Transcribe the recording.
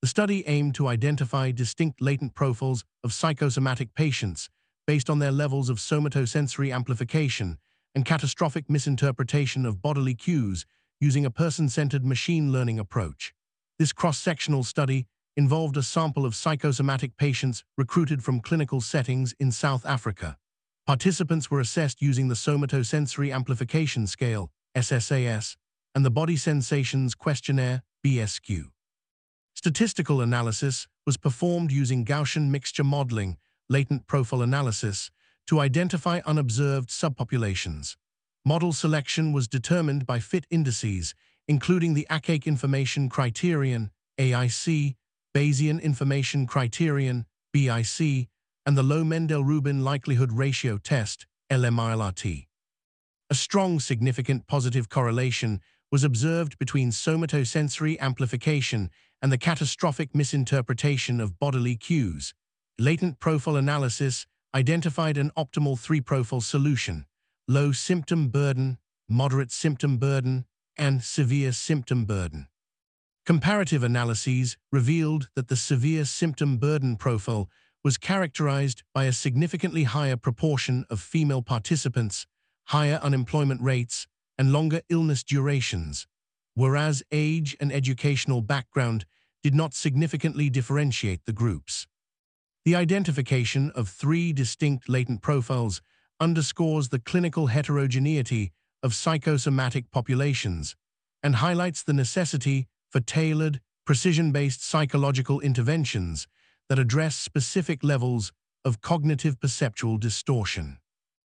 The study aimed to identify distinct latent profiles of psychosomatic patients based on their levels of somatosensory amplification and catastrophic misinterpretation of bodily cues using a person-centered machine learning approach. This cross-sectional study involved a sample of psychosomatic patients recruited from clinical settings in South Africa. Participants were assessed using the Somatosensory Amplification Scale, SSAS, and the Body Sensations Questionnaire, BSQ. Statistical analysis was performed using Gaussian mixture modeling, latent profile analysis, to identify unobserved subpopulations. Model selection was determined by fit indices, including the Acake Information Criterion, AIC, Bayesian Information Criterion, BIC, and the Low-Mendel-Rubin Likelihood Ratio Test, LMILRT. A strong significant positive correlation was observed between somatosensory amplification and the catastrophic misinterpretation of bodily cues. Latent profile analysis identified an optimal three-profile solution: low symptom burden, moderate symptom burden, and severe symptom burden. Comparative analyses revealed that the severe symptom burden profile was characterized by a significantly higher proportion of female participants, higher unemployment rates, and longer illness durations, whereas age and educational background did not significantly differentiate the groups. The identification of three distinct latent profiles underscores the clinical heterogeneity of psychosomatic populations and highlights the necessity for tailored, precision-based psychological interventions that address specific levels of cognitive perceptual distortion.